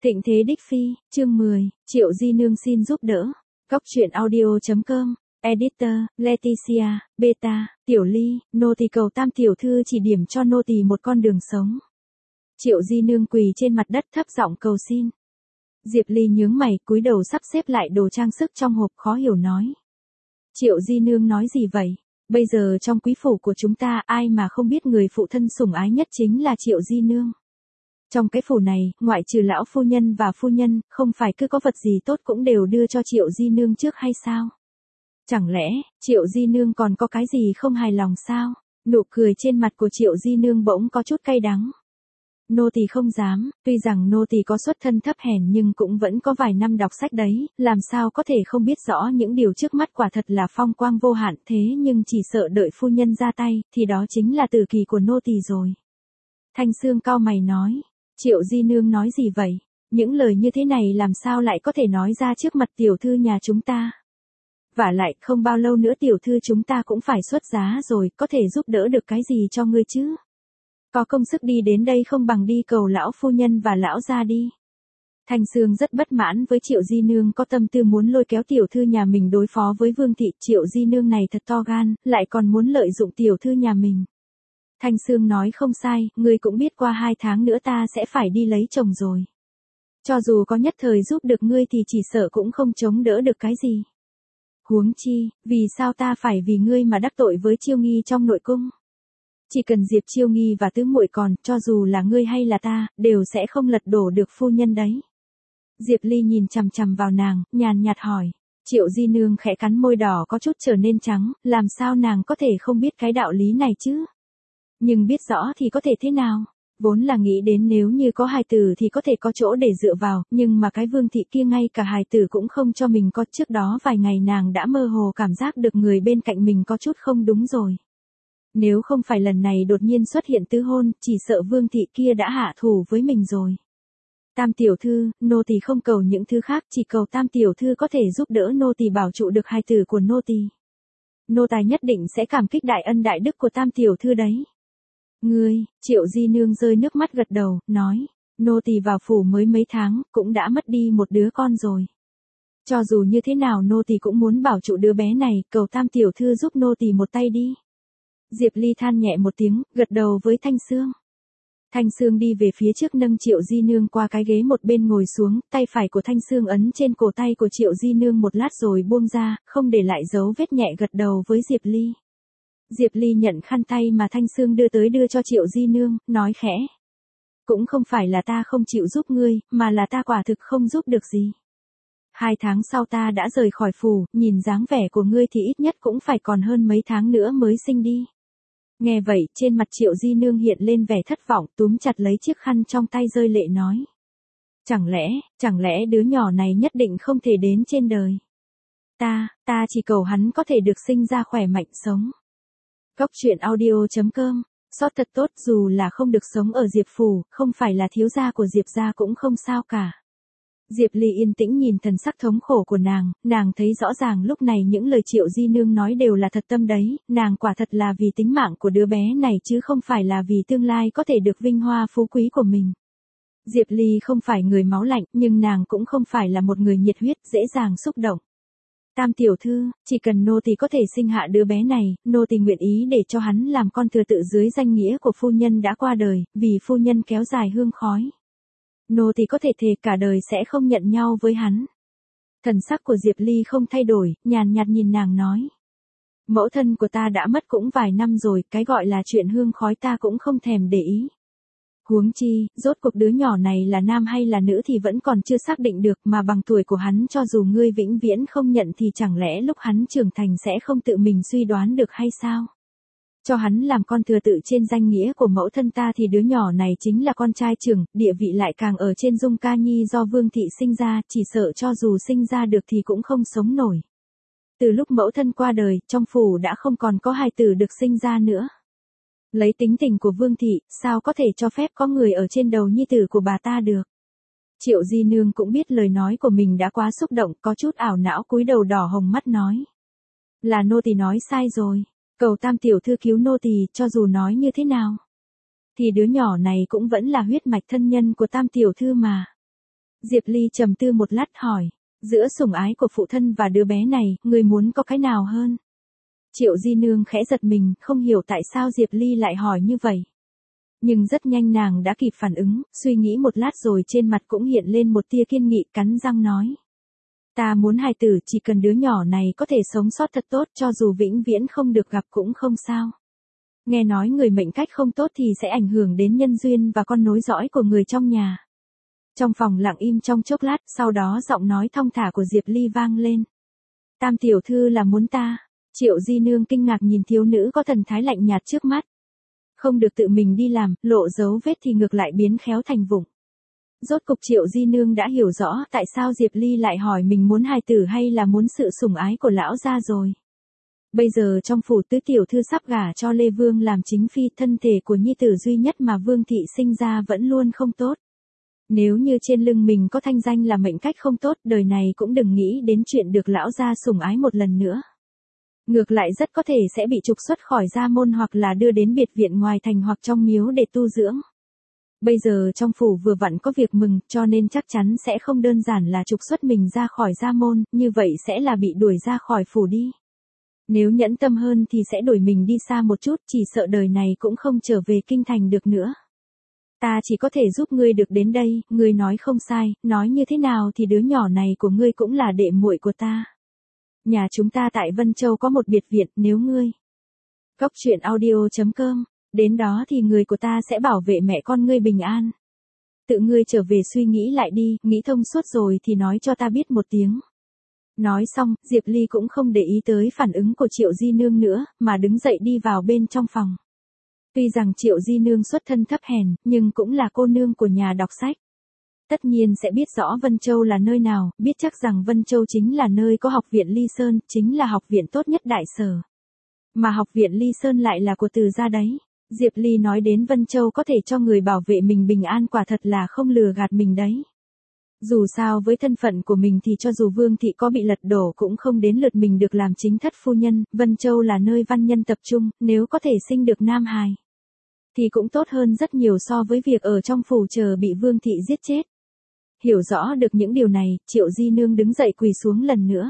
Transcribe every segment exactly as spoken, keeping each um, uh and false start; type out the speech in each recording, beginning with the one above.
Thịnh thế đích phi, chương mười, Triệu Di Nương xin giúp đỡ. Cóc truyện audio chấm com, Editor, Leticia, Beta, Tiểu Ly, nô tỳ cầu tam tiểu thư chỉ điểm cho nô tỳ một con đường sống. Triệu Di Nương quỳ trên mặt đất thấp giọng cầu xin. Diệp Ly nhướng mày, cúi đầu sắp xếp lại đồ trang sức trong hộp, khó hiểu nói. Triệu Di Nương nói gì vậy? Bây giờ trong quý phủ của chúng ta ai mà không biết người phụ thân sủng ái nhất chính là Triệu Di Nương. Trong cái phủ này, ngoại trừ lão phu nhân và phu nhân, không phải cứ có vật gì tốt cũng đều đưa cho Triệu Di Nương trước hay sao? Chẳng lẽ, Triệu Di Nương còn có cái gì không hài lòng sao? Nụ cười trên mặt của Triệu Di Nương bỗng có chút cay đắng. Nô tỳ không dám, tuy rằng nô tỳ có xuất thân thấp hèn nhưng cũng vẫn có vài năm đọc sách đấy, làm sao có thể không biết rõ những điều trước mắt quả thật là phong quang vô hạn, thế nhưng chỉ sợ đợi phu nhân ra tay, thì đó chính là tử kỳ của nô tỳ rồi. Thanh Sương cau mày nói. Triệu Di Nương nói gì vậy? Những lời như thế này làm sao lại có thể nói ra trước mặt tiểu thư nhà chúng ta? Vả lại, không bao lâu nữa tiểu thư chúng ta cũng phải xuất giá rồi, có thể giúp đỡ được cái gì cho ngươi chứ? Có công sức đi đến đây không bằng đi cầu lão phu nhân và lão gia đi. Thanh Sương rất bất mãn với Triệu Di Nương có tâm tư muốn lôi kéo tiểu thư nhà mình đối phó với Vương thị. Triệu Di Nương này thật to gan, lại còn muốn lợi dụng tiểu thư nhà mình. Thanh Sương nói không sai, ngươi cũng biết qua hai tháng nữa ta sẽ phải đi lấy chồng rồi. Cho dù có nhất thời giúp được ngươi thì chỉ sợ cũng không chống đỡ được cái gì. Huống chi, vì sao ta phải vì ngươi mà đắc tội với Chiêu Nghi trong nội cung? Chỉ cần Diệp Chiêu Nghi và tứ muội còn, cho dù là ngươi hay là ta, đều sẽ không lật đổ được phu nhân đấy. Diệp Ly nhìn chằm chằm vào nàng, nhàn nhạt hỏi. Triệu Di Nương khẽ cắn môi đỏ có chút trở nên trắng, làm sao nàng có thể không biết cái đạo lý này chứ? Nhưng biết rõ thì có thể thế nào? Vốn là nghĩ đến nếu như có hài tử thì có thể có chỗ để dựa vào, nhưng mà cái Vương thị kia ngay cả hài tử cũng không cho mình có. Trước đó vài ngày nàng đã mơ hồ cảm giác được người bên cạnh mình có chút không đúng rồi. Nếu không phải lần này đột nhiên xuất hiện tứ hôn, chỉ sợ Vương thị kia đã hạ thủ với mình rồi. Tam tiểu thư, nô tỳ không cầu những thứ khác, chỉ cầu tam tiểu thư có thể giúp đỡ nô tỳ bảo trụ được hài tử của nô tỳ. Nô tài nhất định sẽ cảm kích đại ân đại đức của tam tiểu thư đấy. Ngươi, Triệu Di Nương rơi nước mắt gật đầu, nói, nô tỳ vào phủ mới mấy tháng, cũng đã mất đi một đứa con rồi. Cho dù như thế nào nô tỳ cũng muốn bảo trụ đứa bé này, cầu tam tiểu thư giúp nô tỳ một tay đi. Diệp Ly than nhẹ một tiếng, gật đầu với Thanh Sương. Thanh Sương đi về phía trước nâng Triệu Di Nương qua cái ghế một bên ngồi xuống, tay phải của Thanh Sương ấn trên cổ tay của Triệu Di Nương một lát rồi buông ra, không để lại dấu vết, nhẹ gật đầu với Diệp Ly. Diệp Ly nhận khăn tay mà Thanh Sương đưa tới đưa cho Triệu Di Nương, nói khẽ. Cũng không phải là ta không chịu giúp ngươi, mà là ta quả thực không giúp được gì. Hai tháng sau ta đã rời khỏi phủ, nhìn dáng vẻ của ngươi thì ít nhất cũng phải còn hơn mấy tháng nữa mới sinh đi. Nghe vậy, trên mặt Triệu Di Nương hiện lên vẻ thất vọng, túm chặt lấy chiếc khăn trong tay rơi lệ nói. Chẳng lẽ, chẳng lẽ đứa nhỏ này nhất định không thể đến trên đời. Ta, ta chỉ cầu hắn có thể được sinh ra khỏe mạnh sống. Cóc truyện audio chấm com, sót thật tốt dù là không được sống ở Diệp phủ, không phải là thiếu gia của Diệp gia cũng không sao cả. Diệp Ly yên tĩnh nhìn thần sắc thống khổ của nàng, nàng thấy rõ ràng lúc này những lời Triệu Di Nương nói đều là thật tâm đấy, nàng quả thật là vì tính mạng của đứa bé này chứ không phải là vì tương lai có thể được vinh hoa phú quý của mình. Diệp Ly không phải người máu lạnh, nhưng nàng cũng không phải là một người nhiệt huyết, dễ dàng xúc động. Tam tiểu thư, chỉ cần nô tỳ có thể sinh hạ đứa bé này, nô tỳ nguyện ý để cho hắn làm con thừa tự dưới danh nghĩa của phu nhân đã qua đời, vì phu nhân kéo dài hương khói. Nô tỳ có thể thề cả đời sẽ không nhận nhau với hắn. Thần sắc của Diệp Ly không thay đổi, nhàn nhạt nhìn nàng nói. Mẫu thân của ta đã mất cũng vài năm rồi, cái gọi là chuyện hương khói ta cũng không thèm để ý. Huống chi, rốt cuộc đứa nhỏ này là nam hay là nữ thì vẫn còn chưa xác định được, mà bằng tuổi của hắn cho dù ngươi vĩnh viễn không nhận thì chẳng lẽ lúc hắn trưởng thành sẽ không tự mình suy đoán được hay sao? Cho hắn làm con thừa tự trên danh nghĩa của mẫu thân ta thì đứa nhỏ này chính là con trai trưởng, địa vị lại càng ở trên Dung Ca Nhi do Vương thị sinh ra, chỉ sợ cho dù sinh ra được thì cũng không sống nổi. Từ lúc mẫu thân qua đời, trong phủ đã không còn có hài tử được sinh ra nữa. Lấy tính tình của Vương thị, sao có thể cho phép có người ở trên đầu nhi tử của bà ta được. Triệu Di Nương cũng biết lời nói của mình đã quá xúc động, có chút ảo não cúi đầu đỏ hồng mắt nói. Là nô tỳ nói sai rồi, cầu tam tiểu thư cứu nô tỳ, cho dù nói như thế nào. Thì đứa nhỏ này cũng vẫn là huyết mạch thân nhân của tam tiểu thư mà. Diệp Ly trầm tư một lát hỏi, giữa sủng ái của phụ thân và đứa bé này, người muốn có cái nào hơn? Triệu Di Nương khẽ giật mình, không hiểu tại sao Diệp Ly lại hỏi như vậy. Nhưng rất nhanh nàng đã kịp phản ứng, suy nghĩ một lát rồi trên mặt cũng hiện lên một tia kiên nghị, cắn răng nói. Ta muốn hài tử, chỉ cần đứa nhỏ này có thể sống sót thật tốt, cho dù vĩnh viễn không được gặp cũng không sao. Nghe nói người mệnh cách không tốt thì sẽ ảnh hưởng đến nhân duyên và con nối dõi của người trong nhà. Trong phòng lặng im trong chốc lát, sau đó giọng nói thong thả của Diệp Ly vang lên. Tam tiểu thư là muốn ta. Triệu Di Nương kinh ngạc nhìn thiếu nữ có thần thái lạnh nhạt trước mắt. Không được tự mình đi làm, lộ dấu vết thì ngược lại biến khéo thành vụng. Rốt cục Triệu Di Nương đã hiểu rõ tại sao Diệp Ly lại hỏi mình muốn hài tử hay là muốn sự sủng ái của lão gia rồi. Bây giờ trong phủ tứ tiểu thư sắp gả cho Lê Vương làm chính phi, thân thể của nhi tử duy nhất mà Vương thị sinh ra vẫn luôn không tốt. Nếu như trên lưng mình có thanh danh là mệnh cách không tốt, đời này cũng đừng nghĩ đến chuyện được lão gia sủng ái một lần nữa. Ngược lại rất có thể sẽ bị trục xuất khỏi gia môn hoặc là đưa đến biệt viện ngoài thành hoặc trong miếu để tu dưỡng. Bây giờ trong phủ vừa vặn có việc mừng, cho nên chắc chắn sẽ không đơn giản là trục xuất mình ra khỏi gia môn, như vậy sẽ là bị đuổi ra khỏi phủ đi. Nếu nhẫn tâm hơn thì sẽ đuổi mình đi xa một chút, chỉ sợ đời này cũng không trở về kinh thành được nữa. Ta chỉ có thể giúp ngươi được đến đây, ngươi nói không sai, nói như thế nào thì đứa nhỏ này của ngươi cũng là đệ muội của ta. Nhà chúng ta tại Vân Châu có một biệt viện, nếu ngươi. Cốc truyện audio chấm com, đến đó thì người của ta sẽ bảo vệ mẹ con ngươi bình an. Tự ngươi trở về suy nghĩ lại đi, nghĩ thông suốt rồi thì nói cho ta biết một tiếng. Nói xong, Diệp Ly cũng không để ý tới phản ứng của Triệu Di Nương nữa, mà đứng dậy đi vào bên trong phòng. Tuy rằng Triệu Di Nương xuất thân thấp hèn, nhưng cũng là cô nương của nhà đọc sách. Tất nhiên sẽ biết rõ Vân Châu là nơi nào, biết chắc rằng Vân Châu chính là nơi có học viện Ly Sơn, chính là học viện tốt nhất Đại Sở. Mà học viện Ly Sơn lại là của Từ gia đấy. Diệp Ly nói đến Vân Châu có thể cho người bảo vệ mình bình an, quả thật là không lừa gạt mình đấy. Dù sao với thân phận của mình thì cho dù Vương thị có bị lật đổ cũng không đến lượt mình được làm chính thất phu nhân, Vân Châu là nơi văn nhân tập trung, nếu có thể sinh được nam hài thì cũng tốt hơn rất nhiều so với việc ở trong phủ chờ bị Vương thị giết chết. Hiểu rõ được những điều này, Triệu Di Nương đứng dậy quỳ xuống lần nữa.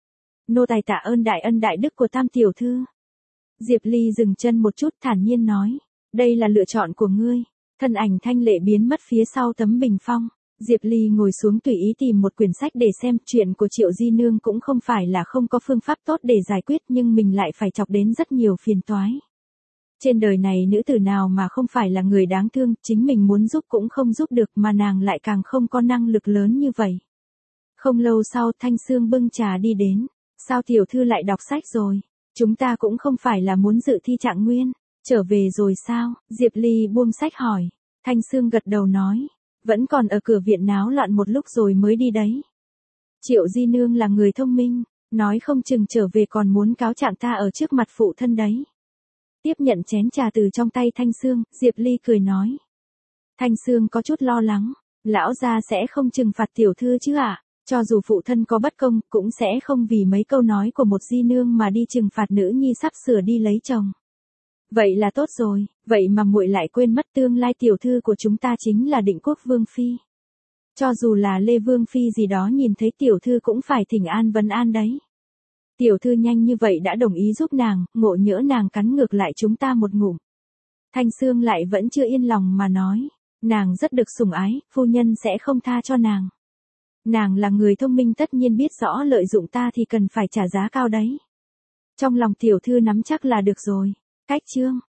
Nô tài tạ ơn đại ân đại đức của Tam tiểu thư. Diệp Ly dừng chân một chút, thản nhiên nói, đây là lựa chọn của ngươi. Thân ảnh thanh lệ biến mất phía sau tấm bình phong. Diệp Ly ngồi xuống tùy ý tìm một quyển sách để xem, chuyện của Triệu Di Nương cũng không phải là không có phương pháp tốt để giải quyết, nhưng mình lại phải chọc đến rất nhiều phiền toái. Trên đời này nữ tử nào mà không phải là người đáng thương, chính mình muốn giúp cũng không giúp được, mà nàng lại càng không có năng lực lớn như vậy. Không lâu sau, Thanh Sương bưng trà đi đến. Sao tiểu thư lại đọc sách rồi? Chúng ta cũng không phải là muốn dự thi trạng nguyên. Trở về rồi sao? Diệp Ly buông sách hỏi. Thanh Sương gật đầu nói. Vẫn còn ở cửa viện náo loạn một lúc rồi mới đi đấy. Triệu Di Nương là người thông minh, nói không chừng trở về còn muốn cáo trạng ta ở trước mặt phụ thân đấy. Tiếp nhận chén trà từ trong tay Thanh Sương, Diệp Ly cười nói. Thanh Sương có chút lo lắng, lão gia sẽ không trừng phạt tiểu thư chứ ạ? Cho dù phụ thân có bất công, cũng sẽ không vì mấy câu nói của một di nương mà đi trừng phạt nữ nhi sắp sửa đi lấy chồng. Vậy là tốt rồi, vậy mà muội lại quên mất tương lai tiểu thư của chúng ta chính là Định Quốc Vương phi. Cho dù là Lê Vương phi gì đó nhìn thấy tiểu thư cũng phải thỉnh an vấn an đấy. Tiểu thư nhanh như vậy đã đồng ý giúp nàng, ngộ nhỡ nàng cắn ngược lại chúng ta một ngụm. Thanh Sương lại vẫn chưa yên lòng mà nói, nàng rất được sủng ái, phu nhân sẽ không tha cho nàng. Nàng là người thông minh tất nhiên biết rõ lợi dụng ta thì cần phải trả giá cao đấy. Trong lòng tiểu thư nắm chắc là được rồi. Cách chương